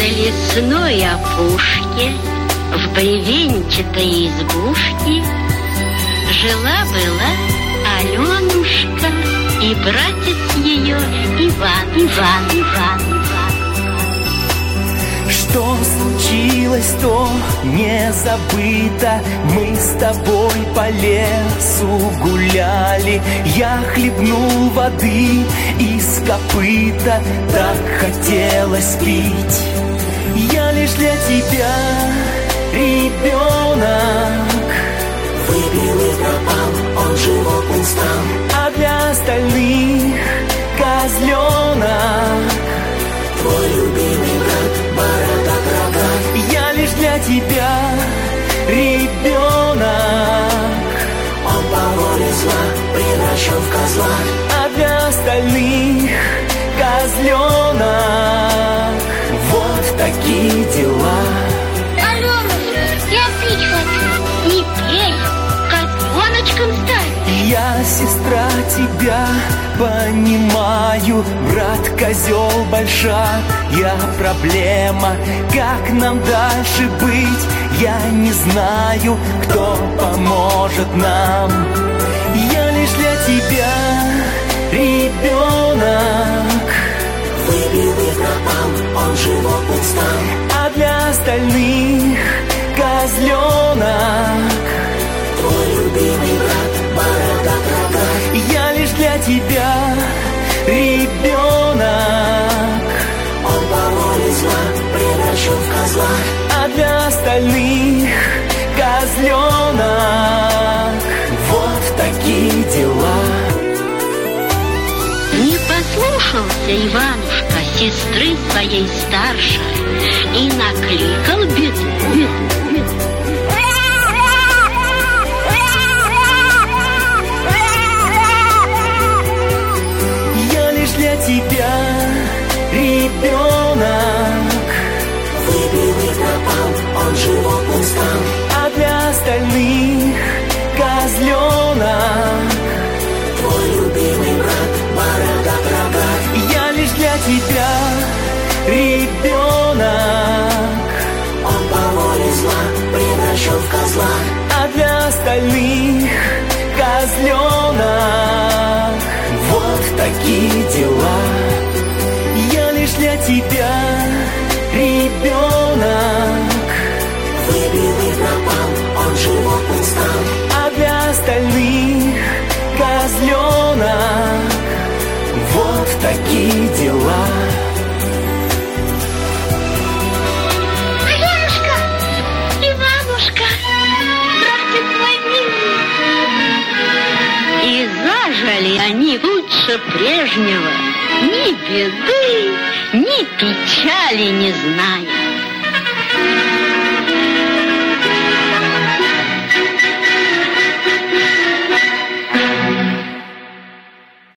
На лесной опушке, в бревенчатой избушке, жила-была Аленушка и братец ее Иван. Что случилось, то не забыто. Мы с тобой по лесу гуляли. Я хлебнул воды из копыта. Так хотелось пить. Я лишь для тебя ребенок. Выпил и пропал, он животным стал. А для остальных козленок. Твой любимый брат, бородат рогат. Я лишь для тебя ребенок. Он по воле зла превращен в козла. А для остальных козленок. Вот такие дела. Аленушка, я пить хочу. Не пей, козленочком стать. Я, сестра, тебя понимаю. Брат, козел, большая проблема. Как нам дальше быть? Я не знаю, кто поможет нам. Я лишь для тебя ребенок. Выпил и пропал, он животным стал. А для остальных козленок. Твой любимый брат, бородат рогат. Я лишь для тебя ребенок. Он по воле зла превращен в козла. А для остальных козленок. Вот такие дела. Не послушался Иванушка сестры своей старшей и накликал беду. Для тебя ребенок. Выпил и пропал, он животным стал. А для остальных козленок. Твой любимый брат, бородат рогат. Я лишь для тебя ребенок. Он по воле зла превращен в козла. А для остальных козленок. Вот такие дела. Я лишь для тебя ребенок. Выпил и пропал, он животным стал. А для остальных козленок. Вот такие дела. Аленушка, Иванушка, братец мой милый. И зажили они лучше прежнего, ни беды, ни печали не зная.